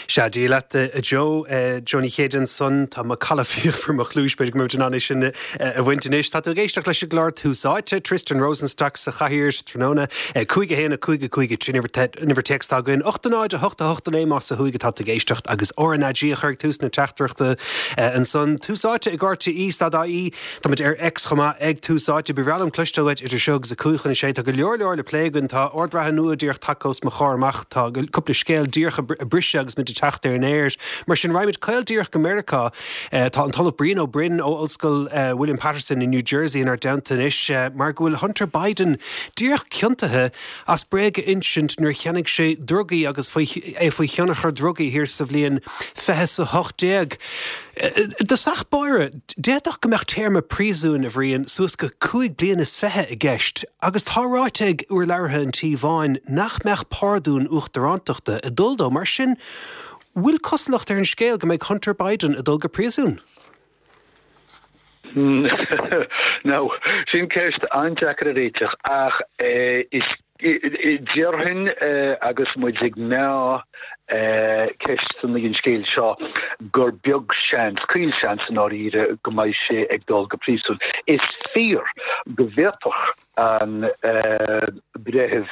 Díla Joe Johnny Chéan son tá calafír for mo chlúisbeid go an sin a bhaintenis. Tá géisteach leis glár túsáite Tristan Rosenstock sa chahirir tróna chuige héna chuige niver textá goin 8 a 8 léach sa chuige tá géistecht agus ornaí chuir tús na teachtrachta an son túsáite i gáte ístad í tá ex chama ag túsáite berálam cluisteid idir seog sa cúchan sé a go leor le pléigen tá ordrathe nua díoch tacos mo chármach tá cúpla scéil díocha brise agus mit techt ar an éirs. Mar sin raimid caildíoch America tá an talamh Brian O'Brien ó Ollscoil William Patterson in New Jersey in ar downtown is mar gohfuil Hunter Biden díoch cionntathe as breige insint nuair cheannig sé drugaí agus faoi cheannachar drugaí hir sa bblion 28. De sach boire, déadach go meach téirme prísún a bhríon suas go 5 bliain is fethe i gceist, agus táráiteig uair leirthe an tíomháin nach meach pardún uachtaránachta a duldó mar sin bhfuil coslacht ar an scéal go méid Hunter Biden a dul go prísún? No, sin ceist anjacar a réiteach ach is Dhearhin agus muid ag ná ceist san na gin scéil seo gur beag seans, cíl seans an áíre go mbeidh sé ag dul go prísún. Is fear go bhéadach an bretheh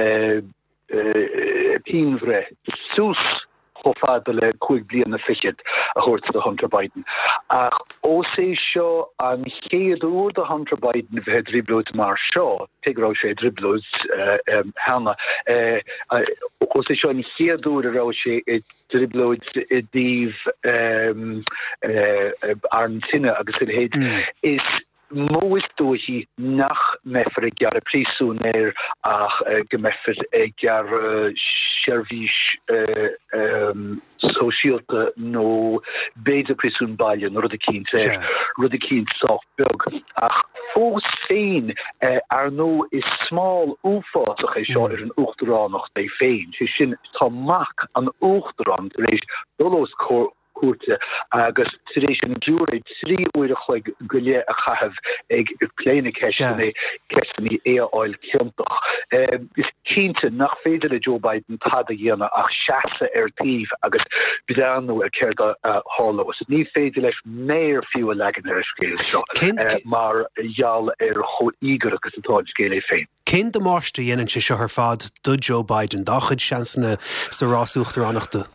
pínmhre sús chofáda le 5 bliain na fichiid a chuirt de Hunter Biden. Ach ó sé seo an chéadú de Hunter Biden bheit driblóid mar seo, teagrá sé driblóid hana. Ó sé seo an chéadú a rá sé driblóid díomh an tinne agus in héad is Móis dói nach meffer ag prísún ach gemeffer ag service sosialte no beide prísún bailin rud a cín soft bug ach fós féin no is smál úfásach é seo an uachtaránach é féin sin tá mac an uachtarán rééis dolos cuate agus taréis an dúraid 3 uirich go lé a chahab ag pléine ceisina áil ciantach. Is cínte nach féidir le Joe Biden tad a dhéana ach seasa ar tíomh agus bidánú ar céir a hálós. Ní féidir leis méir fiú a legan ar a scéil seo mar jaall ar cho ígar agus atá scéil é féin. Cén de máiste dhéanann sé seo ar fad do Joe Biden dá chud seansanna sa rásúachtaránachta?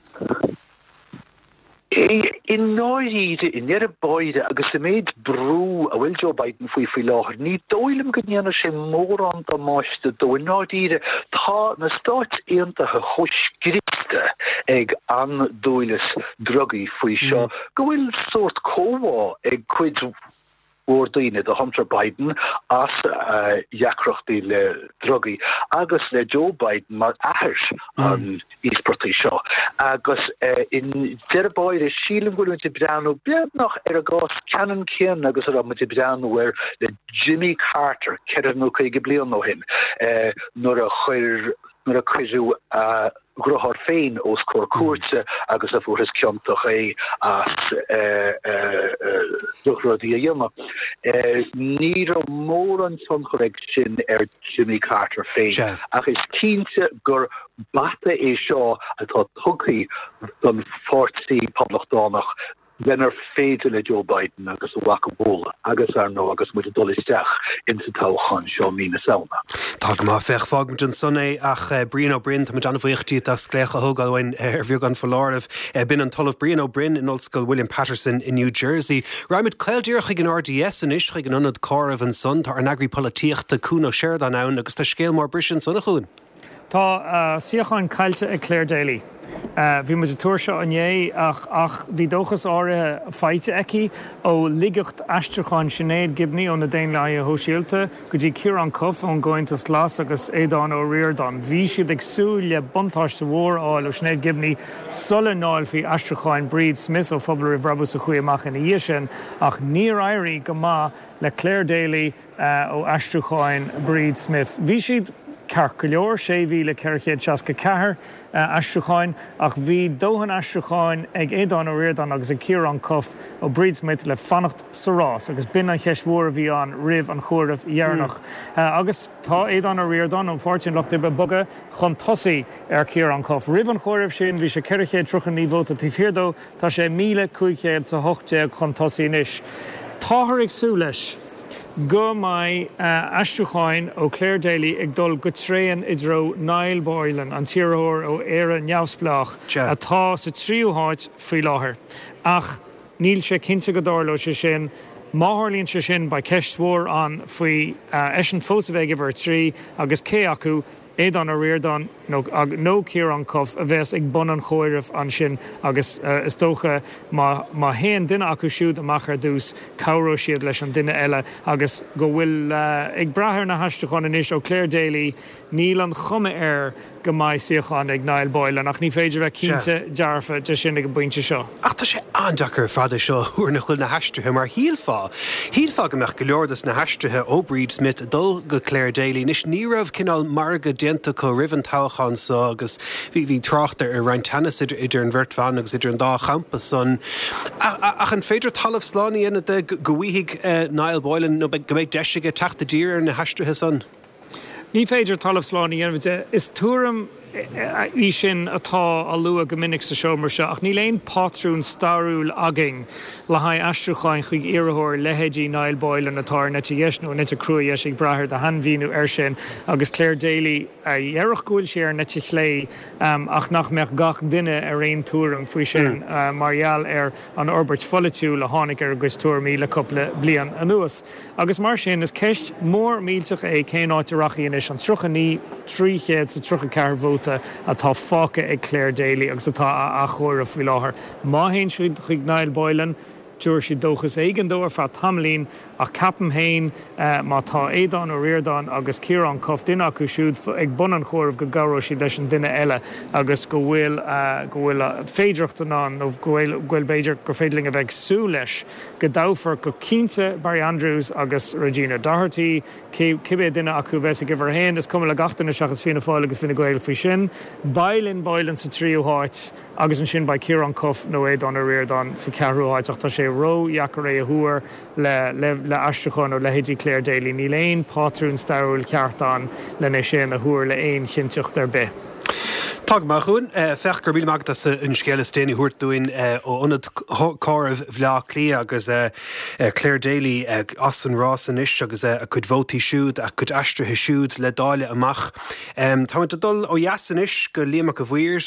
In náide in nere beide agus sem méid brú a bhfuil Joe Biden faoi láthir ní dóilm go dhéanana sé mór an do máiste dó in náide tá na Stáit Aontaithe choscripte ag an dóilas drugaí faoi seo go bhfuil sort cóhá ag cuid Ordaine de Hunter Biden as jacrochttaí le drugaí agus le Joe Biden mar ahairs an ísprotí seo agus in dearbáir is sílim gohfuil te breanú beag nach ar a gás canan céan agus ar am te breanú ar le Jimmy Carter ceir nó chuige blian nó hin nuair a chuirú grothar féin os cór cuate agus a fuhras ceantach é as duchrodí a dhéama. Ní mór an son choleg sin ar Jimmy Carter féin. Ach is cínte gur bata é seo atá tugaí don fortí poblachtanach Lennar féidir le Joe Biden agus bhacha bóla agus nó agus mu dolisteach in sa táchan seo mína saona. Tá go má fech fágmid an sunné ach Brian O'Brien tá an bhuiochttaí a sclécha thugáilhain ar bhíog an foláirh bin an talamh Brian O'Brien in Ollscoil William Patterson in New Jersey. Raimid caildíoch ag an RDS in is ag an anad cáramh an son tá ar an agripolitíochta cúna séir an ann agus tá scéal mar brisin sonna chuún. Tá siocháin cailte ag Claire Daly. Bhí mu a túir seo ané ach bhí dóchas áirithe feite eici ó ligeocht aisteáin Sinead Gibney ó na déon le a hóisialta go dtí Ciarán Cuff ón Gáintas Las agus Éadán ó Riordan. Bhí siad ag súil le buntáiste mhór áil ó Sinead Gibney sulla náil fhí aisteáin Breed Smith ó phobal rih rabas a chuí amach in dhé sin ach níor éirí go maith le Claire Daly ó aisteáin Breed Smith. Bhí siad carculior sé bhíle ceirchéad seasca cethir astrucháin ach bhí dóhan astrucháin ag éadán ó riordan agus ag cír an cof ó bríd smit le fannacht sa rás agus bin an cheismhór a bhí an rih an chóirimh dhearnach. Agus tá éadán ó riordan ó fortin locht ibe boga chun tosaí ar cír an cof. Rih an chóirimh sin bhí sé ceirchéad truchan ní bhóta tí firdó tá sé 1,500 chun tosaí níos. Táthar ag sú leis go mai astrucháin ó Clare Daly ag dul go tréan idró Niall Boylan an tíreóir ó éire neamhsplach atá sa tríúháid faoi láthair. Ach níl sé cinnte go dárló sé sin máthirlíonn sé sin ba ceistmhór an faoi eisian fósamhéige bhar trí agus cé acu éadán ó riordan nó cír an cof a bheits ag bun an chóirimh an sin agus is dócha má héan duine acu siúd amach ar dús cabhró siad leis an duine eile agus go bhfuil ag brathir na haisteáin inis ó Clare Daly níl an chumme air go mai siocháin ag Niall Boylan ach ní féidir bheith cínte dearfa de sin ag buinte seo. Ach tá sé andachar fada seo thuair na chuil na haistrithe mar híalfá. Híalfá go meach go leordas na haistrithe ó Bríd Smith dul go Clare Daly nis ní raibh cinál marga dienta go rivan táchán sa agus bhí tráchtar ar rein tennis idir an bhirtfán agus idir an dá champa son. Ach an féidir talamh sláánna ina de go bhuiigh Niall Boylan nó go méid deisige teachta dír ar na haistrithe son. Ní féidir talamh sláánna dhéanamh is túram í sin atá a lua go minic sa seomar seo ach ní léon pátrún starúil aging le haid astrucháin chuig iarthóir lehéidí Niall Boylan atá nete dhéisnú nete cruúis ag brathir de hanmhíú ar sin agus Clare Daly dhearach gúil sé ar nete chlé ach nach meach gach duine ar réon túram faoi sin margheall ar an orbert folitiú le tháinig ar agus túirmí le coppla blian anuas. Agus mar sin is ceist mór mílteach é cé áitirachí inis an truchaní tríchéad sa trucha cear bhóta atá fáca ag Clare Daly agus atá a chóirimh faoi láthair. Má haon siúd chuig Niall Boylan dúir si dóchas éigen dó ar fá tamlín ach capam hain má tá éadán ó riordan agus cír an cof duine acu siúd ag bun an chóirimh go gabhró si leis an duine eile agus go bhfuil féidireachta ná nó bhfuil beidir gur féidling a bheith sú leis go dáfar go cínte Barry Andrews agus Regina Doherty cibé duine acu bheits go bhar hain is cum le gatainna seachas fina fáil agus fina gail faoi sin bailinn Boylan sa tríúháit agus an sin ba cír an cof nó éadán ó riordan sa cearúháit ach tá sé ró jacar é a thuair le astrucháin ó lehéidí Clare Daly ní léon pátrún starúil ceartán lena sin a thuair le éon chinteocht ar bith. Tag mar chun fech gur bíl magtas an scéile stéine thuirt dúin ó onad cáibh bhlá clí agus Clare Daly as an rás an is agus a chud bhótaí siúd a chud aistrithe siúd le dáile amach. Tá dul ó jasan is go líamach go bhuiir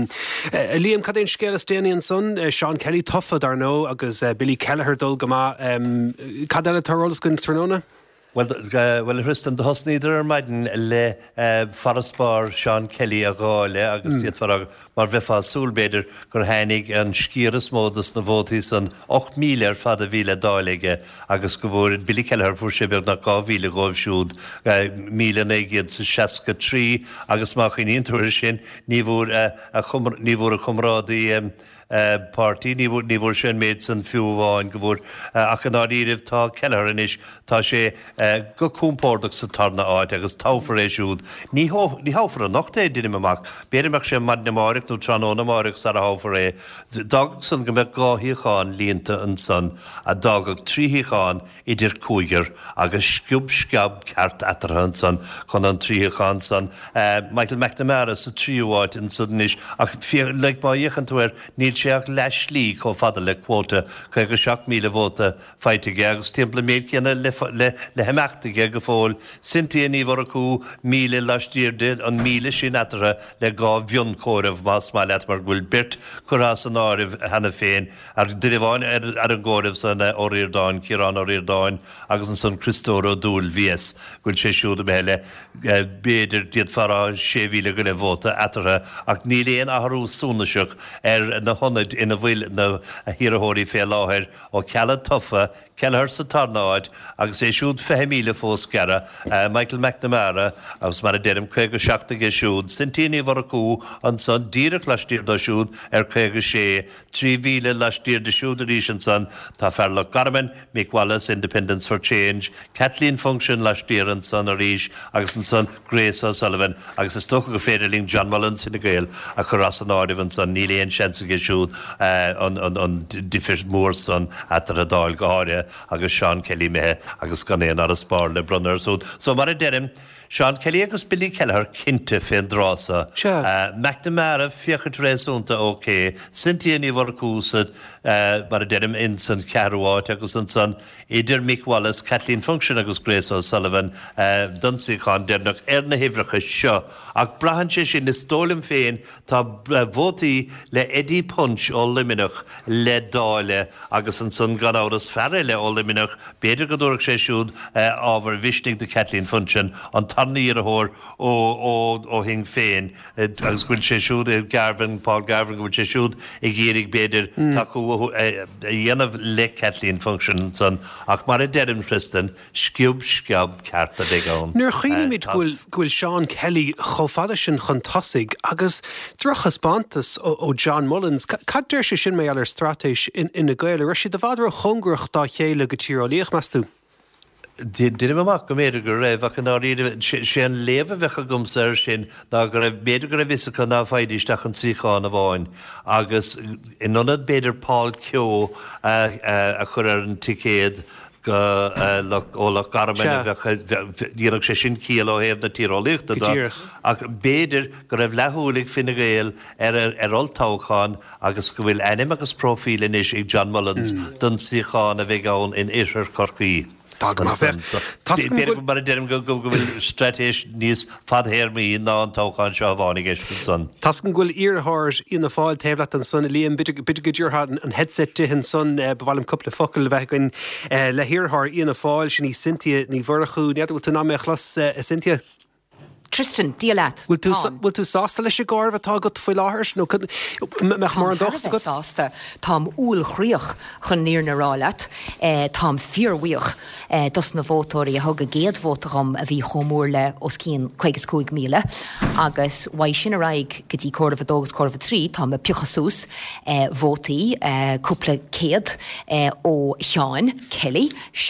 líam cad éon scéile stéine an son Sean Kelly tofad ar nó agus Billy Kelleher dul go má cad eile tarrólas gon tróna? Well, Hristan de hosníidir maidin le farasbar Sean Kelly a gáile agus tíad farag mar bheitfá súlbéidir gur hánig an scíras módas na bhótaí san 8,000 ar fada bhíle dáige agus go bhfuir Billy Kelleher fuair sé beag na 2,000 gáibh siúd 1,963 agus má chuoíon túir sin ní bhfuair a chumrádaí party ní bhfuair sin méid san fiúháin go bhfuair ach an áíirih tá Kelleher inis tá sé go cúmpórdach sa tarna áid agus táfar éisiúd. Ní háfar an nachté duine amach, béidirach sé mad na máric nó tróna máric sa a háfar é. Dag san go mbeidh gáthíáin líonta an san a dagach tríthíáin idir cúigear agus sciab ceart atarhan san chun an tríthíáin san. Michael McNamara sa tríúháid in sudanis ach le ba dhéchantuair níl séach leis lí có fada le quóta chu go 7,000 bhóta feitiige agus timpla méid céanna le heachtaige go fóil sintíana ní bhar acu 1,000 leistíirde an 1,000 sin atara le gá bhion cóirmh más má leat mar bhfuil birt churás an áirih hena féin ar duibháin ar an ggóirmh san Óíordáin Ciarán Óíordáin agus an san Christóra Dúil vías gúil sé siúda béile béidir diad fará 6,000 go le bhóta atara ach ní léon athrú súnaiseach ar na honnaid ina bhfuil na hiarthóirí fé láthir ó cealla tofa Kelleher sa tarnáid agus é siúd 5 míle fós gara Michael McNamara agus mar a derim 27 siúd Sintíní war acu an san díreach leistír do siúd 26 3 míle leistír de siúd a rísin san tá Ferla Garman, Mick Wallace Independence for Change, Kathleen Function leistír an san a ríis agus an san Grace O'Sullivan agus is stocha go féidirling John Mullins in a gael a churas an áidir an san níléon siansa siúd an diffir mór san atar a dáil gáire agus Sean Kelly mehe agus ganéan ar a spár le brunner súd. So mar a derim, Sean Kelly agus Billy Kelleher cinnte féin drása. McNamara fiachart réúnta OK, Sintíní war cúsad mar a derim in san cearháit agus an san idir Mick Wallace, Kathleen Function agus Grace O'Sullivan dunsaíán dénach na hifracha seo. Ag brahan sé sin is tólim féin tá bhótaí le Eddie Punch ó liminach le dáile agus an san gan áras ferre le ó liminach beidir go dúrach sé siúd ábhar vistig de Kathleen Function an tarnaí a thór ó hing féin agus gúil sé siúd Paul Garvin gúil sé siúd I ggéirigh beidir taú dhéanamh le Kathleen Function san ach mar a derim Tristan sciúb cearta ag ann. Nuair chuoinimiid gúil Sean Kelly chofada sin chuntasig agus drochas bantas ó John Mullins cad deir sé sin mé ealar stratéis ina gaile ri si de bhadra chungrach dá chéile go tírálaíoch measú. Dine amach go méidir go raibh ach an áíide sé an léomh bhecha gomsair sin ná go raibh méidir go raibh vischa ná faidisteach an síáin a bháin agus inionad beidir Paul Keogh a chur ar an ticéad go óla garman díanach sé sin cíal ó héamh na tírálaíochta ach béidir go raibh lethúlaigh Fine Gael ar oltácháin agus go bhfuil enim agus profílin is ag John Mullins don síáin a bheith ann in Irir Corcaí. Mar derim go bhfuil stratéis níos fadhéir míí ná an tócháin seo bháinnig éiscin san. Tascan ghfuil iarthir ina fáil taobhleat an son líon bit go dúrtha an headset hin son bhhailm coppla focail bheithain le hiarthir ina fáil sin ní Cynthia ní bhharachú nead bhfuil tú ná chlas Cynthia. Tristan, díalat. Bhfuil tú sásta leis a gáir bhtá go foiil láthairs nó meach mar an dochas go sásta tám úl chríoch chun níor na rálat tám fíorhuioch dus na bhótóirí a thug a géad bhótacham a bhí chomór le os cín 25 míle agus bhaid sin a raig go dtí córbh dógus córbh trí tám a pichasús bhótaí cúpla céad ó Sean Kelly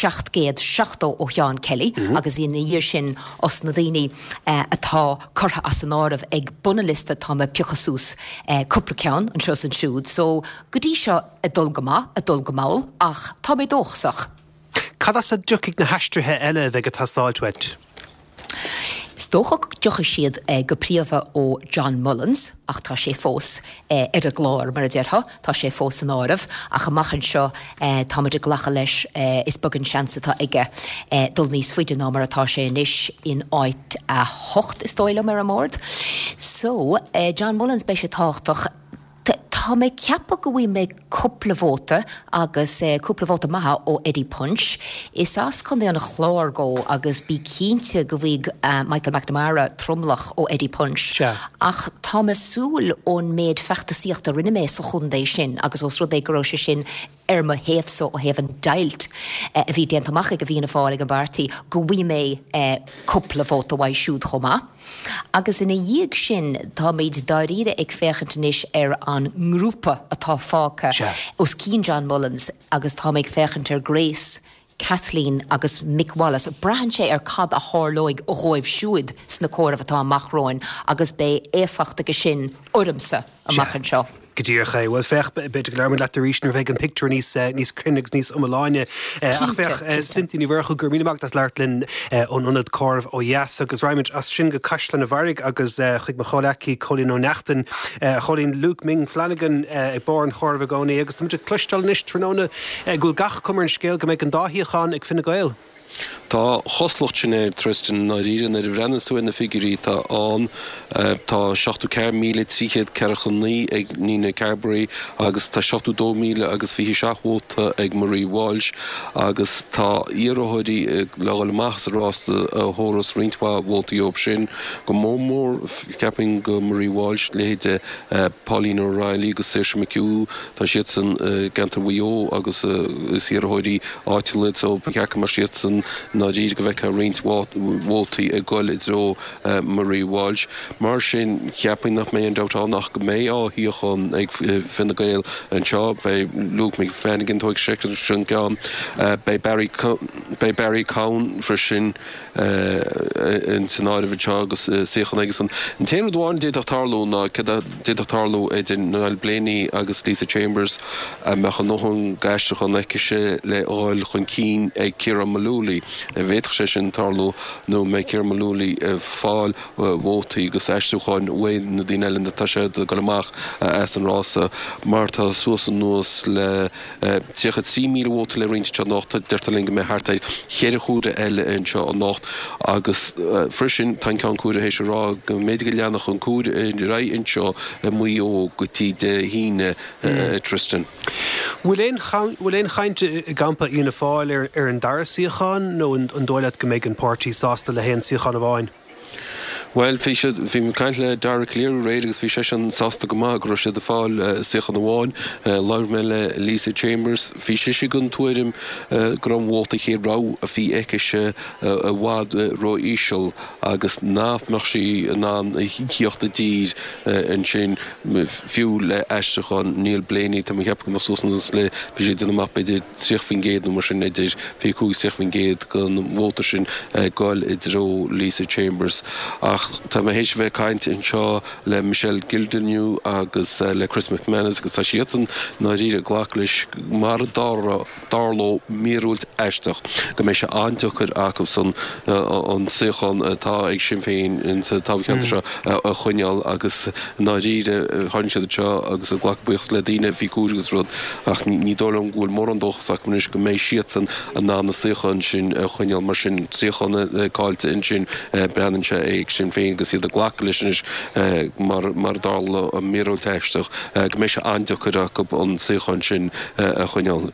7 ó Sean Kelly agus ina dhéir sin os na daoine atá chutha as an áramh ag bunalista tá a pichasús cúpla ceann an seo an siúd, so go dtí seo a dulgamáil ach tá mé dóchsach. Cad as a dúigh na heistrithe eile bheith go tastáiltuid? Stóchach deocha siad go príomha ó John Mullins ach tá sé fós ar a glár mar a deartha, tá sé fós an áramh ach amachchan seo tá muid a ghlacha leis is bugan seansatá ige dul níos faoide ná mar atá sé inis in áit a 8 is dóile mar a mórd. So John Mullins bei sé táchtach tá mé ceappa go bhfuil mé cúpla bhóta agus cúpla bhóta maithe ó Eddie Punch. Is as chun é an chlár go agus bí cínte go bhíh Michael McNamara tromlach ó Eddie Punch. Ach tá súil ón méid fechtasíocht a rinne mé sa chundééis sin agus os rud é go sé sin ma héfso ó hefan dailt a bhí déantamach ag a bhína fáil an bartaí go bhí mé cúpla bhóta bhaid siúd chomá. Agus ina dhéag sin tá méid daíre ag fechantanis ar an grúpa atá fáca os cín John Mullins agus tá méid fechantar Grace, Kathleen agus Mick Wallace brahan sé ar cad a hálóig ó roimh siúd sna córamh atá amachráin agus bé éfachta go sin ormsa amachchan seo. Gedíircha bhfuil fech beidir learmid le ríisnar bheith an picture níos crinigs níos omláine ach fech Cynthia bhharcha gur míach das leirlinn ónionad córbh ó dheas agus raimid as sin go caiislan a bharrig agus chuig mo choleachí Colin O'Nachtan Colin Luke Ming Flanagan ag bar an chórbh gánaí agus tá muidir clustal níos tróna gúil gach cumar an scéal go méid an dáthíocháin ag Fine Gael. Tá choslocht sin Tristan na rían ar bhrenn tú ina figurí tá an tá 7 míle tríchéad ceachchaní ag Nina Carberry agus tá 7 míle agus fi seachhóta ag Marie Walsh agus tá íarthirí leáil meachtarrásta a hóras rintá bhótaí op sin go mór ceapin go Marie Walsh léide Pauline O'Reilly agus Saoirse McHugh tá siad san Gantar Wio agus is íarthirí áitiid ó ceacha mar siad san na dír go bheitcha rint bhótaí a gcoil idró Marie Walsh. Mar sin ceapin nach mé an dátáach go mé áthíochan ag Fine Gael an seo bei Luke McFannigan toig secretary sin gan bei Barry Cowan for sin in Senáid of agus Sechan agus an téanú dháin déadtarló na déadtarló in Noel Blaney agus Lisa Chambers mechan nóchan gaiistechan eice le áil chun cín ag Ciara Malúlaí bhéadach sé sin tarló nó me Ciara Malúlaí fáil bhótaí agus eistúcháin uaid na dtíine eile tá sé go amach as an rása mar tá suas an nuas le tíocha 3,000 bhóta le rint te nachta deirtalinge me hartaid chéad chúra eile an seo an nacht agus frisin tan ceann cúra hééis rá go méid go leannach an cúra ra in seo muí ó gotí de híine Tristan. Bhfuil éon chainte gampa íonna fáil ar an dara síocháin nó an dóilead go méid an pártaí sásta le héon síocháin a bháin? Well, fi me kaint le dar clear réidir fi sé an sásta go mag ro sé de fáil sechan amháin lair me le Lisa Chambers fi sé gunn tuairim grom bhóta chéadrá a fi eice a bhád ro ísisiil agus náf mar sí ná híochtta dír an sin fiú le eistechan Neil Blaney tá heb go sosan le fi sé duna map beidir 3 géad nó mar sin idir fi cú 3 géad gon bhóta sin gáil idró Lisa Chambers ach tá mé hééis bheith caint in seo le Michelle Gildernew agus le Chris McManus agus tá sian na ríre ghlachlis mar darló míúilt eisteach go mé se antuchar acu san an suchan tá ag sin féin in táhchananta a chuineal agus na ríre hainse seo agus a ghlachbuchs le dtíine hí cuagus rud ach ní dóm ghúil mór an dochach munis go méid sian an ná na suchan sin chuineal mar sin suchanna cáilte in sin breanse ag sin féin agus iad a ghlachlis mar dála a méró teisteach go mé se anteachar go an suchan sin a chuineal.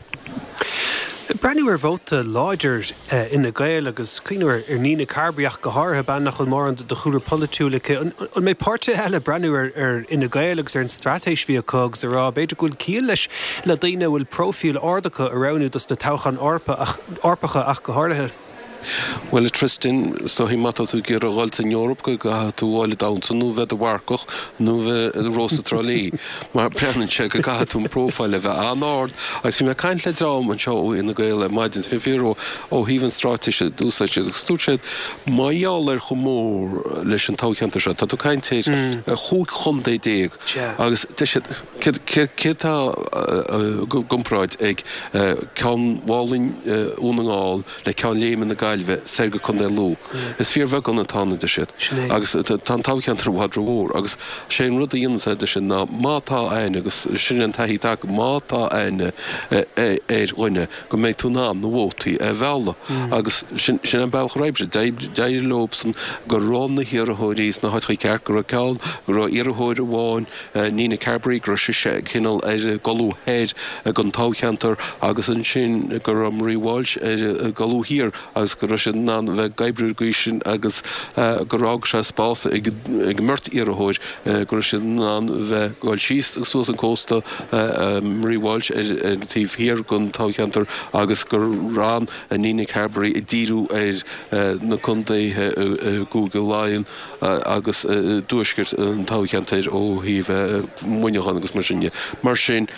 Brenuir bhóta láidir ina Gael agus cuiineir ar Nina Carbriach go háthe ban nach chun mór an de chuúr polúlacha an mé páirte eile brenuir ar ina Gael agus ar an stratéis bhí cogs ará beidir gúil cíal leis le daine bhfuil profíl ordacha aráú dus na tauchan orpacha ach go háirithe. Well, Tristan, so he mata tú gur a gáilt in Europa go tú bháile dáanta nó bheith a bharcoch nó bheith rosa trolí mar breann se go gaithe tún prófáile bheith anáard agus bhí me caint le drám an seo ina Gael maidin fi féró ó híhann stráteise dúsáid stúrseid maiall ar chomór leis an táceanta se tá tú caintéis chuúd chundé déag agus cétá gumpráid ag ceann bhálainn únaáil le ceann léman na gailbheith serga chun lú. Is fíor bheith gan tána de siad. Agus tá táceantar bhhad rór agus sé rud a dhéana de sin ná mátá aine agus sin an taithíteach mátá aine roiine go méid tú nám na bhótaí bhela agus sin an bailch raibse deidir lóbsan go rán na hiarthóiríos na haitchaí ceart go ceáil go iarthóir bháin Nina Carberry gro sé cinál golú héad gon táceantar agus an sin go Marie Walsh golú hir agus go sin ná bheith gaibrú sin agus gorág se spása ag mirt iarthóir go sin ná bheith gáil síos suas an cósta Marie Walsh tíh hir gon táceantar agus gur rán a Nina Carberry i ddíú ar na chundaithe Google Lion agus dúisgurt an táceantair ó híh muinechan agus mar sinne. Mar sin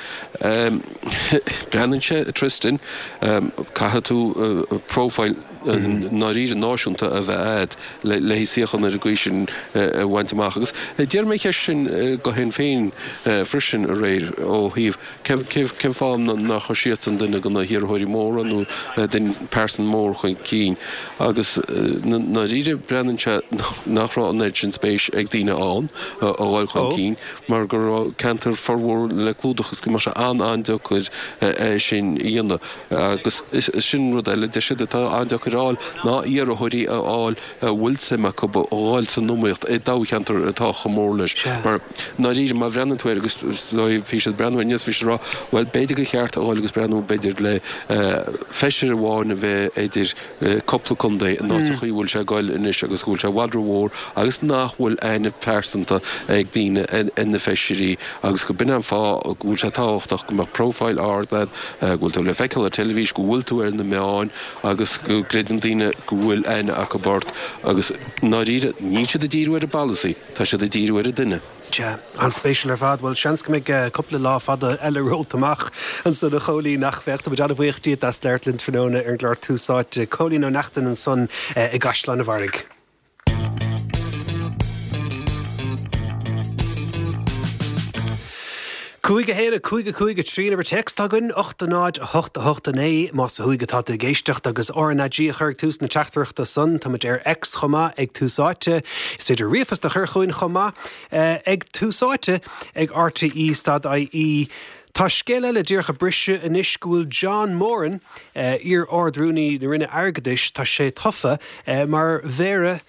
breann se Tristan caithe tú prófáil ná ríre náisiúnta a bheith le hííochan ar a gcuisisin bhaintach agus. Déir mé sin go hen féin frisin a réir ó híh cem fáam nach chu siad an duine go na hiarthóirí móra nó den persan mór chuin cín. agus na ríre breann se nachrá an sin spéis ag dtíine an a bháil chuin cín, mar gur cantar farhór le clúdachas go mar se andeachir sin íonna. agus sin rud eile de siad atá andeachir Piral ná íar a thuirí áil bhfuilsa go áil san nóíocht dácheantar atá chamórlis. Mar ná rí má bhrennantuir agus fi brenn níos fi rá bhfuil beidir go cheart áil agus brenn beidir le feisiir bháin a bheith idir coppla chundé ná chuhfuil se gáil inis agus bhúil se wadrhór agus nachhfuil aine persanta ag dtíine in na feisiirí agus go bin an fá bhúil se táchtach go mar profile ardad bhfuil tú le feiceil a televís go bhfuil tú ar na meáin agus go gréan dtíine go bhfuil aine a go bort agus ná ríide ní se de díúir a ballaí tá se de díúir a duine. An spéisial fad bhfuil seans go mbeidh coppla lá fada eile rótamach an san na cholíí nach bhecht a bud bhuiochtíad as leirlinn tróna ar an gláir túsáid cholín ó nachtain an son i gaslan a bharrig. Cúige héad cúige trí ar text agan 8náid 8 más a thuige tá géistecht agus ornadí chuir tús na teachtarachta san tá ar ex chomá ag túsáite is féidir riamhas de chur chuin chomá ag túsáite ag RTE stad IE Tá scéile le ddíorcha brise in iscúil John Moran ar ordrúnaí na rinne airgadis tá sé tofa mar bhéire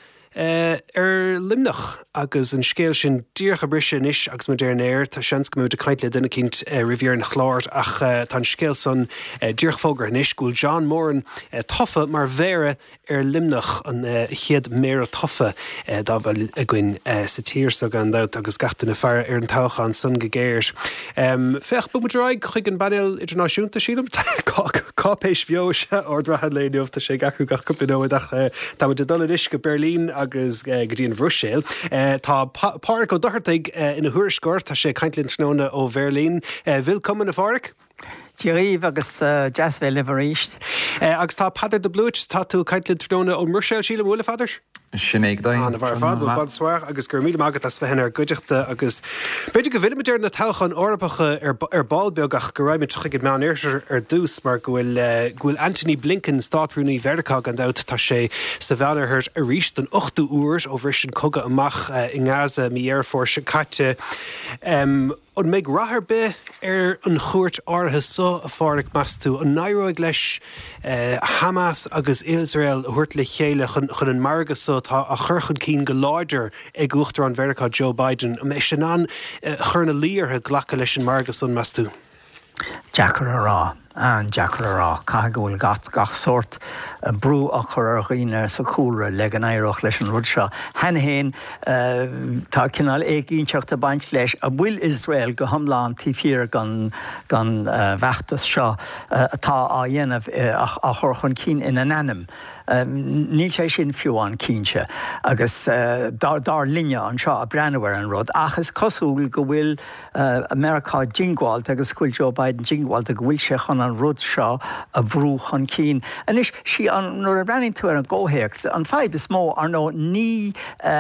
limnach agus an scéil sin díorcha brise inis agus modérnéir tá seans go de caiint le duna cinint rivier na chláir ach tá scéil san díorchfógar in iscúil John Moran tofa mar bhéire limnach an chiad mér tofa dá bhfuil a gcuin sa tír sa gandát agus gatainna na fear ar an táchan san go géir. Fech bumdraig chuig an banil idirnáisiúnta sílam cápéis bheose ordrathe léniuh tá sé gacu gach cupinóach tá de donna is go Berlín agus go dtíon Brussel. Tá páir go dohartaigh ina thuairscóir tá sé caiintlinn tróna ó Berlín. Willkommen na fáric? Díríomh agus jazzbheith le bharíist. Agus tá padar de blúit tá tú caiintlinn tróna ó Brussel sílam bhla fadar? Sinnéag dain. An bhar fad bhil banswair agus gur míle mágad as bheitna ar goideachta agus beidir go bhfuilimidir na táchan orpacha ar ballbeagach go raibh chuigid meán éir ar dús mar gohfuil Anthony Blinken státrúnaí Vercha an dat tá sé sa bheanarthir a ríist an 8 uair ó bhris sin coga amach i Gaza mí Air Force caite. On méid rathair be ar an chuirt áirithe so a fáric meas tú an nairóig leis Hamas agus Israel thuirt le chéile chun an margas so tá a churchan cín go láidir ag uachtar an Vercha Joe Biden a meis sin an churna líorthe ghlacha leis an margas an meas tú. Jackar ará an Jackar ará cai go bhfuil gach sort brú a chur ar ghuiine sa cúra le an éireach leis an rud seo. Hen héin tá cinál éagínteachta baint leis a bhfuil Israel go hamláán tífír gan bheachtas seo atá á dhéanamh a chur chun cín ina anam. Níl sé sin fiúán cínse agus dar linne an seo a brennhar an rud achas cosúil go bhfuil America jingháil agus bhfuil Joe Biden jingháil a go bhfuil sé chun an rud seo a bhrú chun cín. Anis si an nuair a brenn tú ar an ggóhéic an feib is mó ar nó ní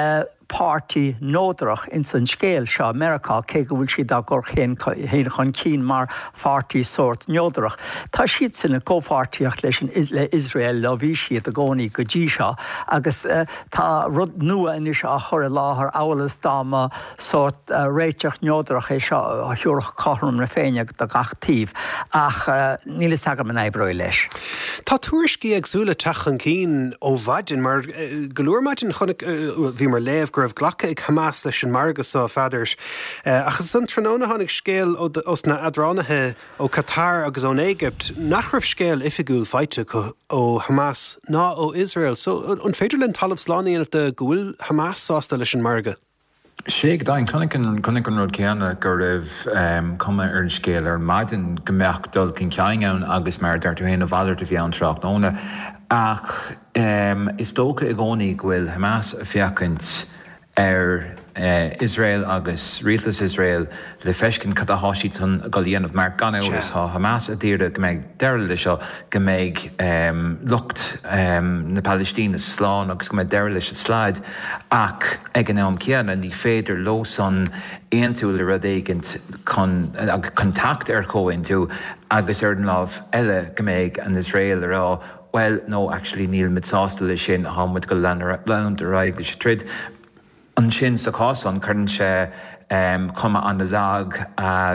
party nódrach in san scéil seo America cé go bhfuil siad a gur chéan chun cín mar fartí sort nódrach. Tá siad sin na cófartíocht leis le Israel le bhí siad a gcónaí go dtí seo agus tá rud nua inis a chur láthair álas dáma sort réiteach nódrach é seo a thiúrach chom na féine do gachtíh ach níle sagam an éibreoil leis. Tá tuairiscí agsúla techan cín ó bhaidin mar goúirmaidin chunig bhí mar léamh raibh ghlacha ag Hamas leis an margas ó fadars. Achas san tróna tháinig scéal os na adránathe ó Qatar agus ón Éigipt nach raibh scéal ifigúil feite ó Hamas ná ó Israel. So an féidirlinn talamh sláíonmh de go bhfuil Hamas sásta leis an marga. Séag dain chunig an rud céanna gur raibh cuma ar an scéal ar maidin gombeach dul cin ceangáin agus mar d'irtú héana a bhailir a bhí an tráchtnóna ach is dócha i gcónaí go bhfuil Hamas a fiacant ar Israel agus rialtas Israel le feiscin cad a háisiid san go dhéanamh mar gan eolas tá Hamas a dtíre go méid deire lei seo go méid lucht na Palestína sláán agus go méid deire leis a sláid ach ag an am ceanna ní féidir lo san aonúil le rud éigent contact ar cóin tú agus ar an lámh eile go méid an Israel ará well no actually níl mit sásta lei sin a hámuid go leann raig leis trid. An sin sa cásan chuann sé cuma an na lag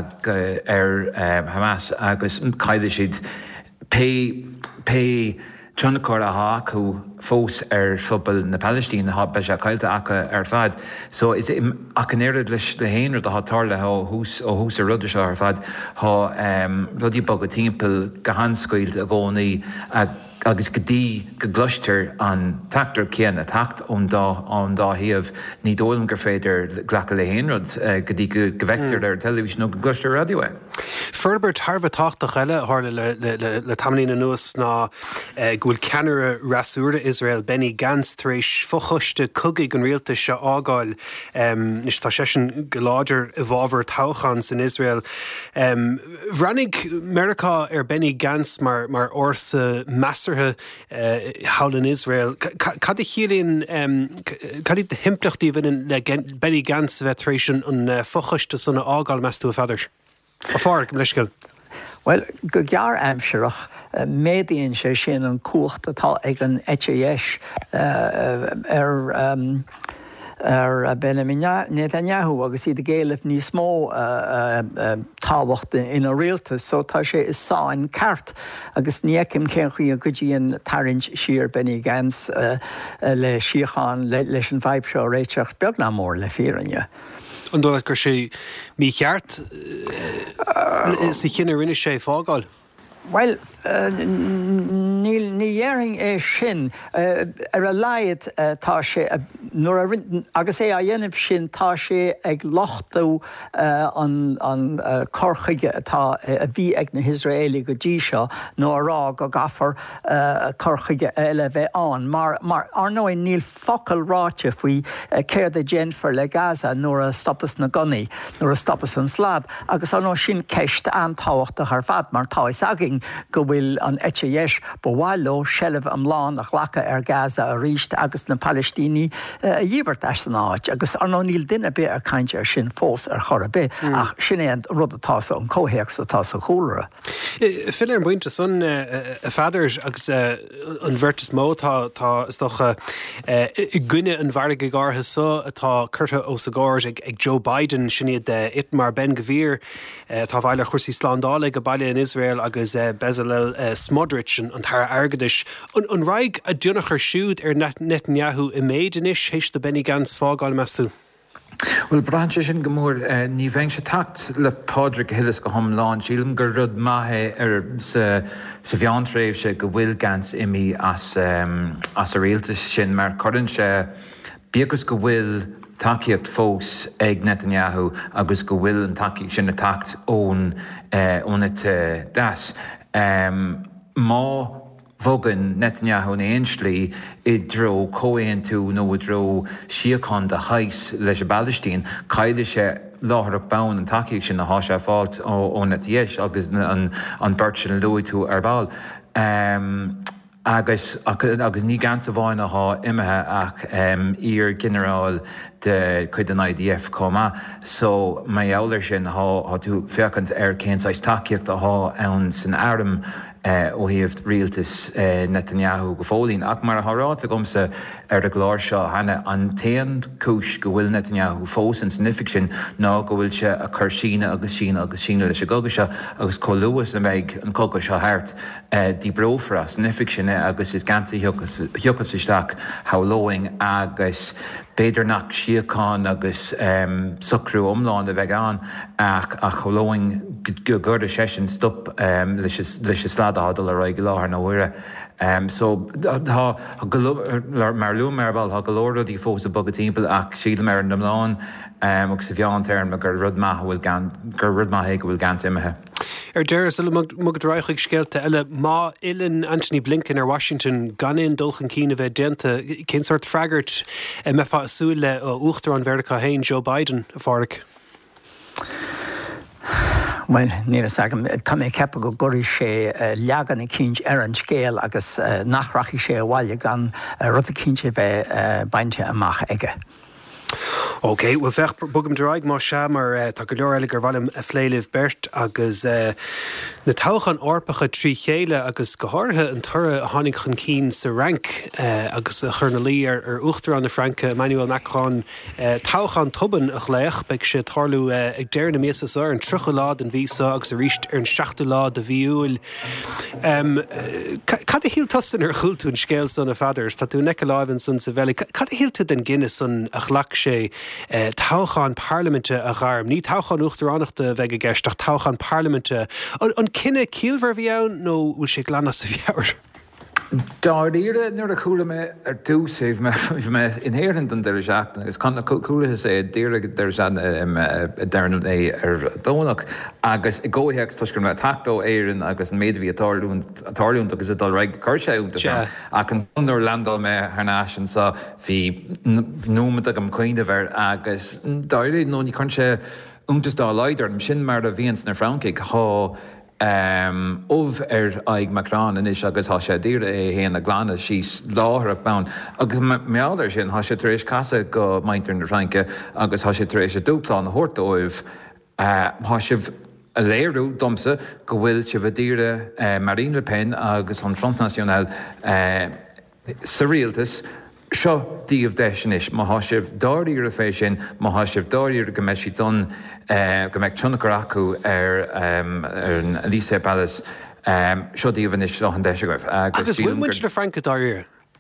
ar Hamas agus caiide siad pe Tunnacóir a acu fós fphobal na Palestine ha be se caiilte acha fad. So is ach an éad leis le héanaar a tála hús a rudde seo fad rudí bag a timppel gohanscoilt a gcónaí agus gotí go gluistear an tactar céan a tacht ón dá híamh ní dólam gur féidir ghlacha le héanrad gotí go bhectar ar televísin go gluistear radioe. Ferbert Harvard táchtach eile hála le tamlína nuas ná gúil ceanara rasúra Israel Benny Gantz tar éis fochuiste cogaigh an rialta se ágáil is tá sin go láidir i bhábhar táchans in Israel. Bhrannig America ar Benny Gantz mar orsa measartha hawl in Israel. Cad chéilíonn cad de himplachtí bhinn le Benny Gantz bheith tar éis an fochuiste sanna ágáil measú a fadidir. A fáric leiscail. Well, go gear amseach médaíonn sé sin an cuacht atá ag an HAS Benjamin Netanyahu agus iad a géalah níos mó táhacht ina rialtas, so tá sé is sáin ceart agus nícim cén chuí a go dtíon tarint siar Benny Gantz le siocháin leis an bhaib seo réiteach beag ná mór le fíranne. An dóla gur sé mí cheart sa chinnar rinne sé fágáil? Well, ní dhéaring é sin ar a laiad tá sé agus é a dhéanamh sin tá sé ag lochtú an corchaige atá a bhí ag na Hisraeli go dtí seo nó ará go gafar corchaige eile bheith an. Mar ar nóid níl focail ráte faoi céir a Jennifer le Gaza nuair a stoppas na gunnaí, nuair a stoppas an slad, agus an nó sin ceist antáhacht a th fad mar tá is agin go bhfuil an HAS bhhailó sellh am lán a chhlacha ar Gaza a ríist agus na Palestíní a dhíbert as an áid, agus an nó níl duine be ar cainte ar sin fós ar chora be ach sin éon rud atá an cóhéach atá sa chóra. Fill ar an buinte son a faders agus an bhirtas mó tá is doch i gcuine an bharla go gátha so atá curtha ó sa gáir ag Joe Biden sin iad Itmar Ben Gvir tá bhaile chuirsaí sláándála go baile in Israel agus Bezalel Smotrich an tar agadis. An raig a dúnachar siúd ar Netanyahu i méid inis héis de Benny Gantz fágáil measú. Well, branche sin gomór ní bhain se tacht le Padraig Hillis go thomláin sílim gur rud maithe ar sa bheantréimh se go bhfuil Gantz imi as a réaltas sin mar corann se bíogus go bhfuil takeíocht fós ag Netanyahu agus go bhfuil an takeíocht sin a tacht ón it das. Má bhogan Netanyahu na Ainsley I dro cóéan tú nó a dro siochan de hais leis a Palestine, caile sé láthar a bán an takeíocht sin na há sé fáilt ón it dhéis agus an beirt sin luí tú ar ball. Agus ní ganz a bháin ath imethe ach ír generál de chuid an IDF comma, so mai eolir sin há tú féchant ar cénsáis takeíocht ath ann san airm ó híomh rialtas Netanyahu go fólín ach mar a thrát gomsa ar a gláir seo hena an taon cúis go bhfuil Netanyahu fós an snific sin ná go bhfuil se a chur sína agus sína leis a goga se agus choluas na méid an coga seo thart dí brofra snific sin agus is ganta thiocas isteach hálóing agus beidir nach siocán agus sucrú omláin a bheith an ach a cholóing go gur a sesin stop leis a sládádal a roiig láthar na uire. So mar lú marbal ha golóra dí fós a bog a timppel ach síl mar an amláin agus sa bheán term a gur rud maithe go bhfuil gan imethe. Deras mugad ráichaigh scéalta eile má Ilan Anthony Blinken ar Washington ganin dulchan cína bheith déanta cén sort freagart mefa súil le uachtar an bheircha hain Joe Biden a fáric. Well, ní sagam tá mé cepa go goirí sé leagan na cínt ar an scéal agus nachrachi sé bhhaile gan rud a cínte bheith bainte amach aige. Ok, well fech bugam draig má se mar tá go leor eile gur bhhaim a phléileh bert agus na táchan orpacha trí chéile agus go háirthe an tura a tháinig chun cín sa rank agus a chur na lí ar uachtar an na Franca Emmanuel Macron táchan tuban a chléich beag sé tarlú ag déir na méasas ar an trucha lád an vísa agus a ríist ar an 16 lád a bhíúil. Cad a híl tusan ar chuiltún scéil san a fadars, tá tú neice láimhann san sa bheile. Cad a hílta den Guinness san a chlach sé táchan parlamente a gharm, ní táchan uachtaránachta bheith a gceist, ach táchan parlamente. An cinenne cíalhar bhí ann nó bhfuil sé glannas sa bheabhar? Dáíre nuair a chuúla me ar dúsah me inhéirint an deir seachna, agus chuna chuúlathe sé díra deir dearnú é ar dónach, agus i ggóhéach tuis gur me tató éirann agus an méad bhí atáún agus dal raig chuirseúnta ach an tunúir landal me thnáisian sa bhí nómata go chuoine bhar agus dáir nó ní chun sé úntas dá leidir an sin mar a bhíons na Francaigh há aig Macron in is agus há sé dír é héana a glána síos láthach bán. Agus meáidir sin há sé taréis casa go maintar na Franca agus há sé taréis a dúplán na thuirtóibh há sibh a léirú domsa go bhfuil si bh díre Marine Le Pen agus an Front National sa rialtas seo díobh deis is, má há sibh dáiríar a fééis sin, má há sibh dáiríar go meid siad go meid tunachar acu ar an Elysée Palace seo díobh is an deis a goibh. Agus bhfuil muid le Franca dáiríar?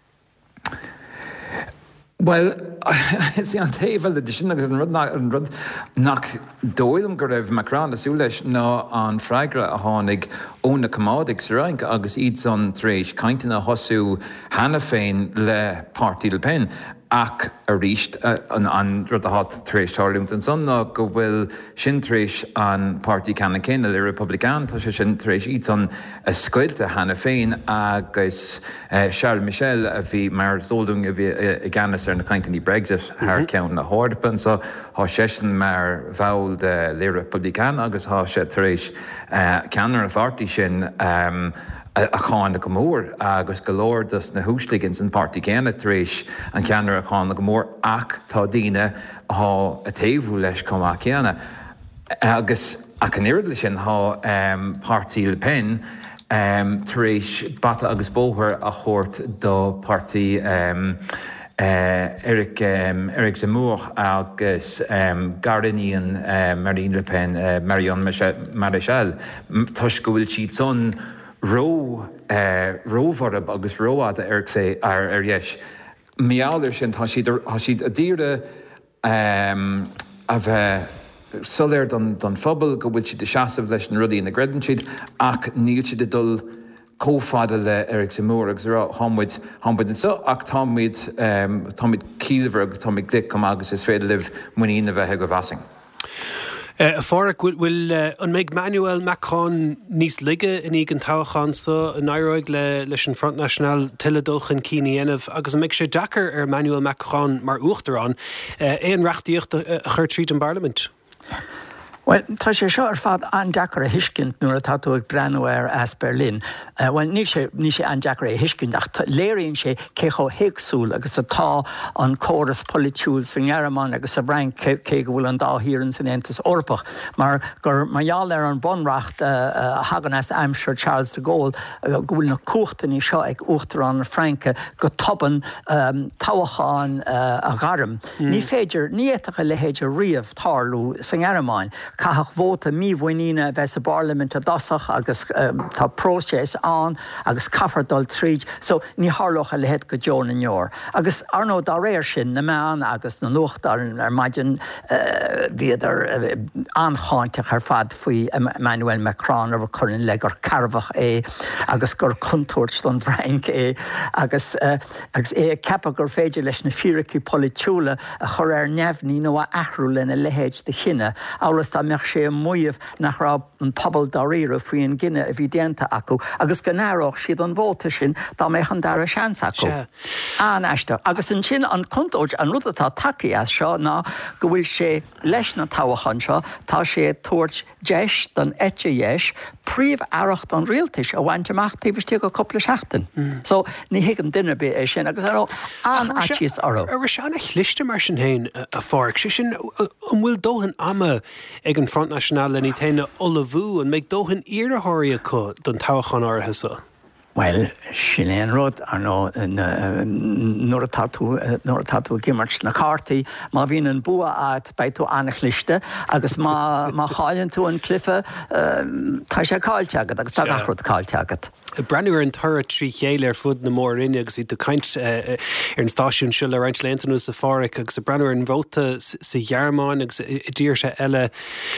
Well, sí an taobhfuil de sin agus an rud nach dóilm go raibh Macron asú leis ná an freigra a tháinig ónna comádig sa rank agus iad san tréis cainteanna hosú hena féin le Parti Le Pen ach a ríist an rud a hat tréis Charliamt an son ná go bhfuil sin tréis an Parti Canna Céine le Republicán tá sé sin tréis iad san a scoilte hena féin agus Charles Michel a bhí mar sóldung a bhí i gceannas ar na cainteanní Brexit thar ceann na Hórdapan so há sésin mar bhail de le Republicán agus há sé taréis ceannar a bhartaí sin a cháinna go mór agus go leor dus na húsligins an Parti Céine taréis an ceannar a cháinna go mór ach tá daoine há a taobhú leis comá céanna. Agus ach an irid lei sin há Parti Le Pen taréis bata agus bóthir a chóirt do Parti Eric Zemmour agus Gardinian Marine Le Pen Marion Maréchal tuis go bhfuil siad son rómharb agus róáda ar dheis. Meáidir sin tá siad a díre a bheith soléir don phobal go bhfuil siad de seaamh leis an rudaí na gredan siad ach níl siad a dul cófada le Eric Zemmour agus rá hamid an so ach táid cíilhar agus táid glic com agus is féidir libh muína bheitthe go bhasing. Fáric bhfuil an méid Emmanuel Macron níos lige in ag an táchan sa an aireoig leis an Front National tiiledulchan cíní anamh agus an méid sé dachar ar Emmanuel Macron mar uachtarán an reachtaíocht a chuir tríd an Parliament. Well, tá sé seo ar fad an deachar a hiiscint nuair a táú ag breanúir as Berlin. Well, ní sé an deachar a hiiscint ach léironn sé cécho héagsúil agus atá an córas politiúil san Gearmán agus a brein cé go bhfuil an dáhíann san Aontas Eorpach. Mar gur maiall ar an bonracht hagan as aimseir Charles de Gaulle go bhfuil na cuachtaí seo ag uachtarán na Franca go toban tábhacháin a gharm. Ní féidir ní étacha le héidir riamh tarlú san Gearmán. Cathach bhóta mímhaoíine bheits a Parliament a dasach agus tá próséis an agus caffardal tríd, so ní tharlacha le héad go Joan an Jóor. Agus arnó dá réir sin na meán agus na nuachtar ar maidin bhíidir ancháinteach ar fad faoi Emmanuel Macron ar chuann le gur carbhach é agus gur contúirt don Frank é agus é cepa gur féidir leis na fíraí politiúla a chur ar neamhní nó a athrú lena lehéid de chinine. Álas tá meach sé muomh nach ra an pobl daríre faoin gine a bhí dénta acu, agus go náireach siad an bhóta sin dá méid an dar a seans acu. An eiste. Agus an sin an contóid an rudatá takeí as seo ná go bhfuil sé leis na táhachan seo, tá sé tuairt deis don ete dhéis, príomh aireacht an rialtais a bhaintteach tíbhtí go coppla seachtain. So ní higann duine bé é sin agus an atíos oró. Ar seanna chlichte mar sin héin a fáric sé sin an bhfuil dóhan ama ag an Front National le ní taine olahú an méid dóhan iarthathirí acu don táhachan áirithe sa. Well, sin éon rud ar nuair a tatú gimmart na cartaí, má bhín an bua at bei tú annach liste, agus má cháilann tú an clifa tá sé cáilteagad, agus tá gachrúd cáilteagad. Breanúir an tura trí chéile ar fud na mór ine, agus bhí do caint ar an stáisiún siúil a roinnt leantanú sa fáric, agus a breanúir an bhóta sa Ghearmáin agus i dtír se eile.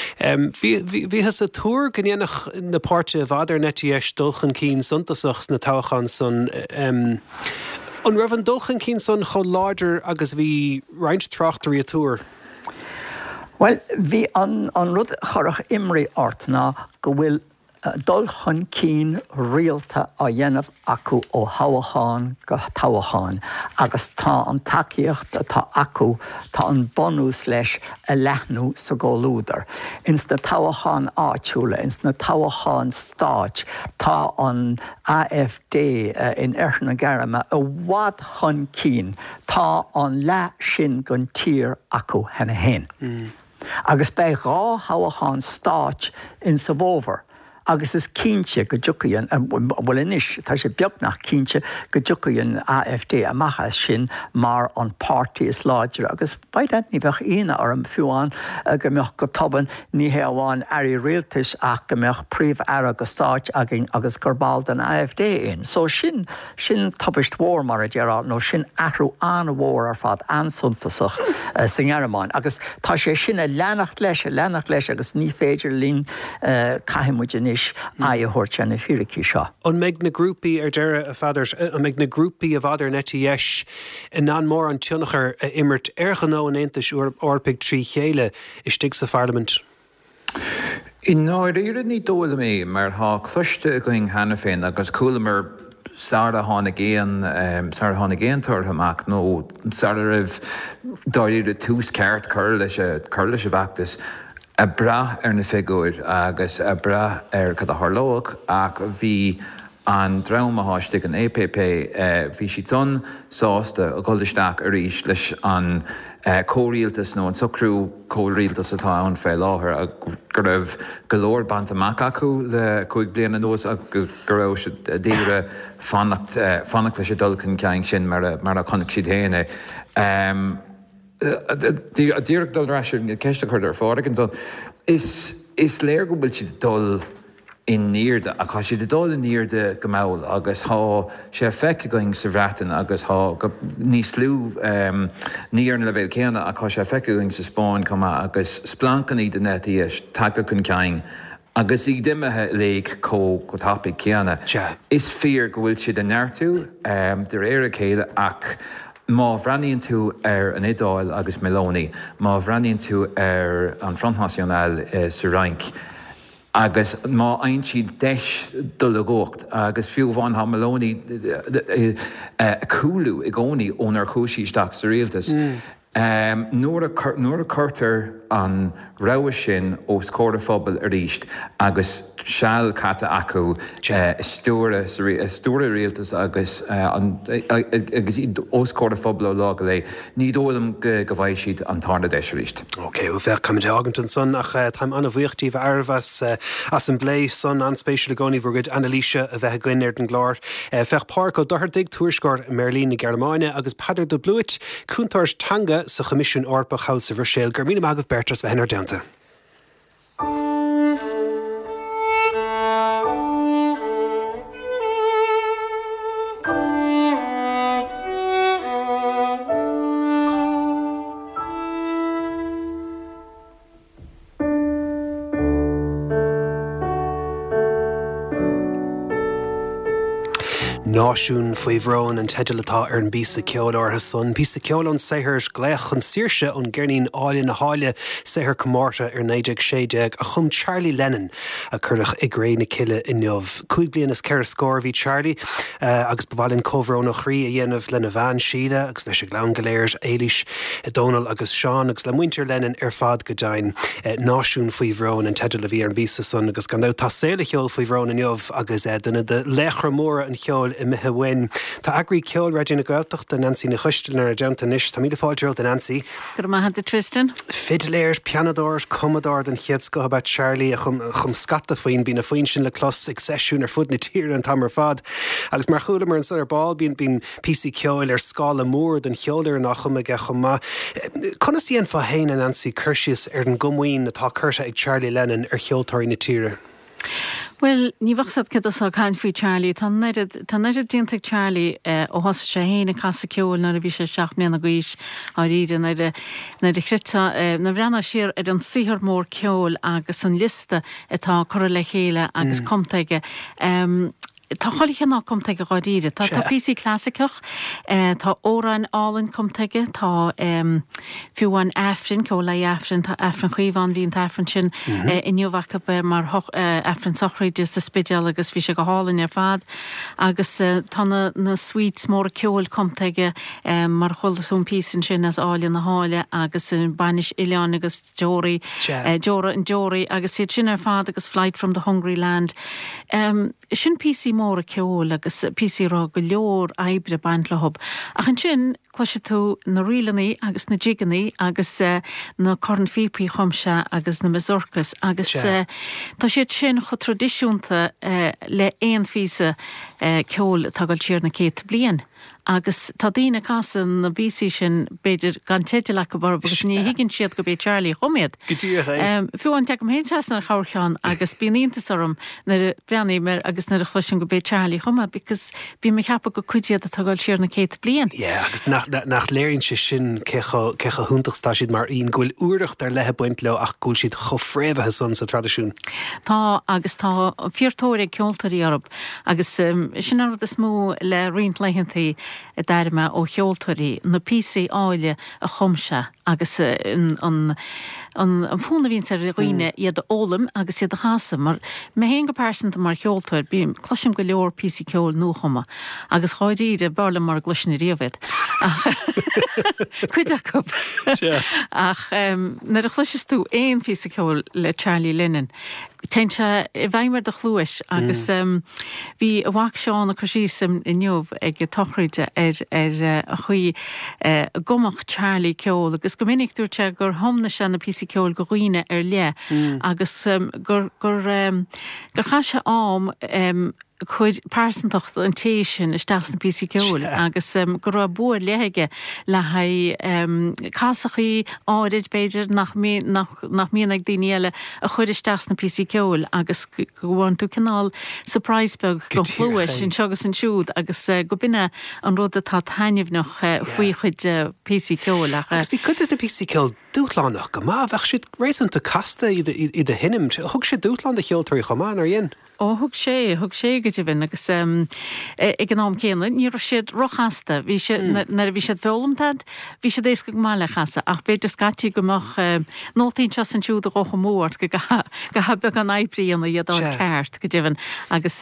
Bhí has a túr gnéanach na páirte a bhádar netí eis dulchan cín suntasach na táhachan son an raibh an dulchan cín son cho láidir agus bhí roinnt trachtarí a túr. Well, bhí an rud chorach imrí ort ná go bhfuil dulchan cín rialta a dhéanamh acu ó Tábhacháin go Tábhacháin, agus tá an takeíocht atá acu tá an bonús leis a leithnú sa ggóilúdar. Ins na Tábhacháin áitiúla, ins na Tábhacháin stáit, tá an AFD in Airne Garama a bhd chun cín, tá an le sin gon tír acu hena hain. Agus bei rá Tábhacháin stáit in sa bhóver. Agus is cínte go dúcaíonn bhfuil inis tá sé beag nach cínte go dúcaíonn AFD amachchas sin mar an pártaí is láidir, agus baid ní bheith aine ar an fiúáin go mbeadh go tobann ní amháin airí rialtais ach go mbeadh príomh aire go stáit agus gurbáil den AFD in. So sin tapist mhór mar a dhearrá nó sin ahrú an mhór ar fad ansuntasach sa Ghearmáin. Agus tá sé sinna leannacht leis agus ní féidir lín caiimiid a thuirte na fiúraí seo. An méid na grúpaí ar deire a fadars, an méid na grúpaí a bhádar netí eis in an mór an tionachar a immert erganó an Aontais orpaig trí chéile istigh sa Parliament. In náir iad ní dóla mé mar há cloiste a going hena féin agus coolamar Sarda hána géan tuairthaach nó Sarda rih dáiríad a tús ceart chur leis a bhachtas a brath ar na figúir agus a brath ar cad a tharlóg ach bhí an drama háistigh an APP bhí si tún sásta a gholaisteach ar ríis leis an cóirialtas nó an socrú cóirialtas atá an fé láthair a go raibh golóir bant amach acu le 5 bliain an nós a go raibh se díre fannacht leis a dulchan ceang sin mar a chunnach siad héine. Díreach dul reisir ceiste chuir ar fáric son is léir go bhfuil siad dul in níirde a chu siad dul in níirde go máil agus há sé feice going sa bhreatain agus níos lú níar le bhéil céanna a chu sé feice going sa Spáin cumma agus splancaní de netí tagla chun ceang agus ag dimethe léigh có go tappaigh céanna. Is fear go bhfuil siad an neartú de réir a chéile ach má bhreaníonn tú ar an Idáil agus Meloni, má bhreaníonn tú ar an Front National sa Rank, agus má aon siad deis dul a ggócht, agus fiú bhain ha Meloni cúlú i gcónaí ónar chúisíisteach sa rialtas. Nuair a chuirtar an rogha sin ó scóra phobal a ríist agus seall caite acu stúra rialtas agus ó scóra phobal ó lága lé, ní dólam go bhaid siad an tarna deis ríist. Ok, bheith cumide agantain son ach táim anna bhuiochttaí bh arbhas as an blé son anspéisiúla gcónaí bhgad Annalíse a bheith goinnéir den gláir. Feich páirc ó dothirdigh tuairiscóir Merlín na Gearmáine agus Peadar do Bluait cúntáirs tanga sa Comisiún Orpa Chail sa Bhirséil gur mína agah Bertas bheith henar deanta. náisiún faoi bhrón an teidelatá ar an bísa ceol ortha son. Bísa ceol an saothar gléach an saoirse an gceirnín áile na háile saothar comórta ar 1960 a chum Charlie Lennon a chuireach ag ré na ciile in neamh. 5 bliain is ceir scór bhí Charlie agus bhálinn comhrón nach chrí a dhéanamh lena bhean siad agus leis a glán goléir Éilís, Donal agus Seán agus le muintir Lennon ar fad go dain náisiún faoi bhrón an teideal a bhí ar an bísa son agus gan tá saola cheol faoi bhrón in neamh agus duna de lechra móra an cheol i mithe bhain. Tá agraí ceol raidir na Gaeltacht den Nancy na chuisteil ar a deanta níos. Tá míle fáidir de Nancy. Gur maithe de Tristan. Fiddléirs, pianadors, commodore den chiad go about Charlie a chum scata faoin bí na faoin sin le clos ag seisiún ar fud na tír an tamar fad. Agus mar chuúla mar an san ar ball bín PC ceol ar scála mór den cheolir nach chum ag chumma. Conna síon fá héin an Nancy Cursius ar an gomhaoin atá cursa ag Charlie Lennon ar cheoltóirí na tíre. Well, ní bhachsad cad os á cain faoi Charlie. Tá neidir díntaigh Charlie ó hosa sé héna casa ceol nar a bhí sé 7 mbliana gaois á ríide na crita na bhreanna siar ar an sihar mór ceol agus an lista atá chora le chéile agus comtaige. Tá choirche ná comtaige gáíide. Tá PC clásicach, tá órain álan comtaige, tá fiúhain efrin, ceola efrin, tá efrin chuomháin hín efrin sin i nniuhacha be mar efrin sochraide sa spideal agus bhí sé go hálainn ar fad. Agus tá na sweets mór ceol comtaige mar cholasún písan sin as áile na háile agus banis Ileán agus Jóra an Jóra agus siad sin ar fad agus Flight from the Hungry Land. Sin PC mór a ceol agus PC rá go leor aibre baint lehab. Ach an sin cloise tú na rialaní agus na jiganí agus na corn fipi chumse agus na mazorcas agus tá siad sin chu tradiisiúnta le éon físa ceol tagáil tíir na céit blian. Agus tá dína casan na BC sin beidir gan teite le go bar agus ní higann siad go bé Charlie choméad. Fiúan te am héintras na chaircheán agus bíontas orm na breannaí mar agus na chluisisin go bé Charlie chuma because bhí me cheappa go cuidiad a tagáil tíir na céit blian. Agus nach léironn se sin cecha húntachtá siad mar on gúil uaireacht ar lethe buint le ach gúil siad chofréimhethe son sa tradiisiún. Tá agus tá fiortóir ceoltarí orb agus sin ar is mó le riont leihantaí a darma ó cheoltarí na PC áile a chumse agus an fúna vín ar roiine iad ólam agus iad a hása mar me hé go percent mar cheoltair bím cloisiim go leor PC ceol nóchama agus cháidíide barla mar gluisina riamhid. Cuideach ach na a chluisis tú éon PC ceol le Charlie Lennon. Teintse bhaimar de chluis agus bhí a bhac seán a cruisísim in neomh ag tochraide ar a chuí gomach Charlie ceol agus go minic dúirte gur thomna se na PC ceol go roiine ar le agus gur chaise am chuid persantocht an téisisin is stas na PC ceol agus gur a búir leige le casachaí áid beidir nach míag daine a chuid is stas na PC ceol agus gohhain tú canál surprisebug go chluis sin segus an siúd agus go binne an rud atá taineh nach faoi chuid PC ceol. Agus bhí chud is na PC ceol dútlánach go má bheith siad rééisanta casta i de hinnim. Thug sé dútlán a cheoltóirí chomán ar dhéon. Thug sé go dtíhann agus ag an ám céanlainn, ní siad rochasta, bhí siad bheollamtad, bhí siad ééis go máile chasa, ach beidir scatí gomach nótaín se an siúd a rocha mórt go habbe an éibríanna iad á ceart go dtíhann agus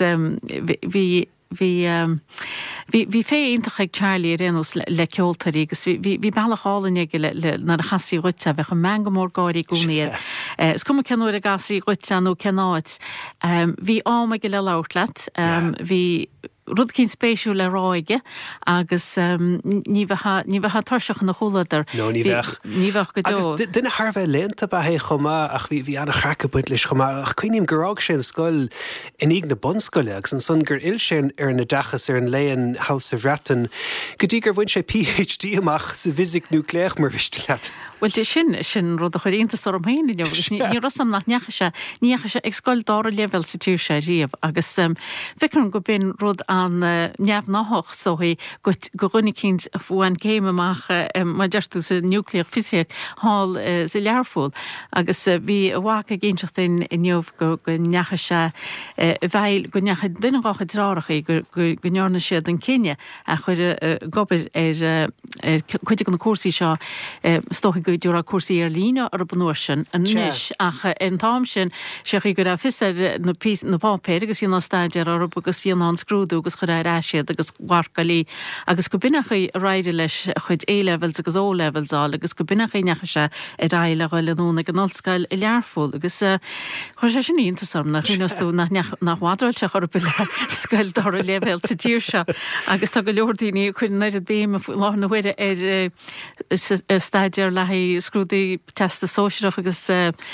Bhí fé intach ag Charlie rénos le ceoltarí agus bhí bailach hálainn ag nar a chasí ruite bheith an manga mór gáirí gúnaíad. Is cum ceanúir a gasí ruite nó cenáid. Bhí áma go le láirlaat, bhí rud cinn spéisiú le ráige agus ní bheitha tarseach na choladar. No, ní bheith go dó. Duine thbheith lenta ba chumá ach bhí anna chacha buint leis chumá ach cuioinem gorág sé scoil in ag na bonscoile agus an son gur il sin ar na dachas ar an léon House of Ratton go dtí gur bhain sé PhD amach sa physic núcléach mar bhiste leat. Well sin rud a chuir intas orm héin ní rasam nach necha se ag scoil dá level sa tíir sé riamh agus ficran go bin rud an neamh náthach sóhí go runnig cinint bhuain céim amach má deirú sa nuclear fisiach hall sa learfúil agus bhí bhhacha géintseach in neomh go necha se bhil go necha duine gacha drárachaí go nearna siad an cinenne a chuir gobir chuide go na cuasaí seo stocha go dúra cuasaí ar lína ar a banúir sin an níis ach an tám sin seach go a fisar na pápéir agus í ná staidir ar agus í an scrúdú agus chu ráisiad agus warcalí agus go binnacha raide leis chuid A-levels agus O-levels á agus go binnacha necha se i ráile goil anúna an olscail i learfúil agus chu sé sin íntasam nach chuú nach bhádrail se chu be scail dá level sa tíir se agus tá go leordaoine chuin neidir béim lá na bhuiide ar staidir lehí scrúdaí testa sóisiach agus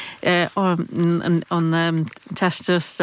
an testas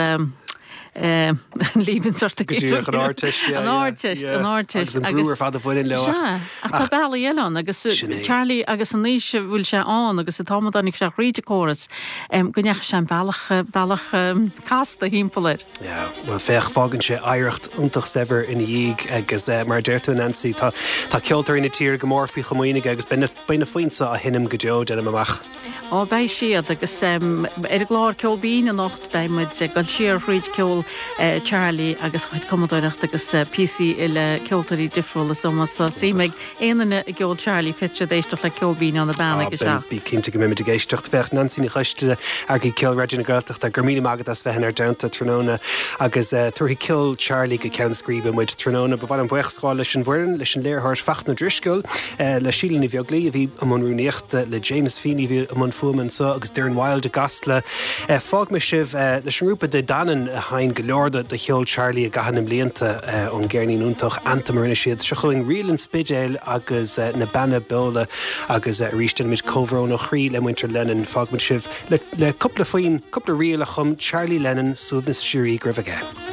líbn sorta an artist agus fada bhfuin le tá bailla eán agus Charlie agus an níos bhfuil se an agus a támadánig se ríide choras goneach se bailach casta hímpalir. Well féch fágann sé éirecht úntaach sever in dhéag agus mar deirú Nancy tá ceoltar ina tír go mór fao chamoine agus bena faoinsa a hinnim go deo de amach. Bei siad agus ar glár ceolbín a nocht beimid goil siar ríd ceol Charlie agus chuid commodóirecht agus PC ile ceoltarí difriúil somas símeig éanana i gceol Charlie fitte d'éisteach le ceolbín an na bana agus bí cinnte go mimiid géistecht fecht Nancy na chuiste ag ceol Regina Gaeltacht a gurmína agad as bheithin ar downta Tróna agus tuairtí ceol Charlie go ceann scríbe muid Tróna ba bhil an buich sáil leis an bhhuiin leis an léirthir fecht na driscoil le sílan i bheoglí a bhí am an rúníocht le James Feeney bhí am an fuaman so agus Darren Wild a gasla fág me sibh leis an grúpa de danan a hain go leorda de cheol Charlie a gahannim léanta an Géirní úntaach antamarna siad se chuing rialann spidéil agus na banna beola agus rístan mit cóhró nach chrí le Winter Lennon fág me sibh le coppla faoin coppla riala chum Charlie Lennon súbnas siúí gribhagé.